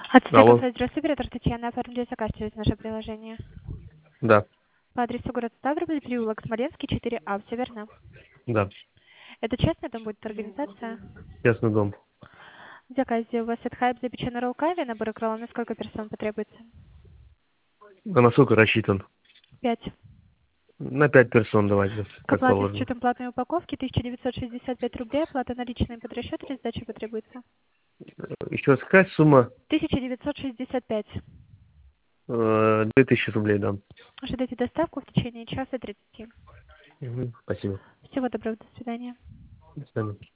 Алло, Здравствуйте, оператор Татьяна. Оформили заказ через наше приложение. да, По адресу город Ставрополь, переулок Смоленский, 4А, все верно? да, Это честно, там будет организация? частный дом. В заказе у вас от хайп запечена руками, набор крыла, на сколько персон потребуется? А на сколько рассчитан? 5. На 5 персон давайте, К как оплате с положено. учетом платной упаковки 1965 рублей, оплата наличной под расчет или сдача потребуется? Еще раз, какая сумма? 1965. 2000 рублей дам. Ожидайте доставку в течение часа 30. Спасибо. Всего доброго, до свидания. До свидания.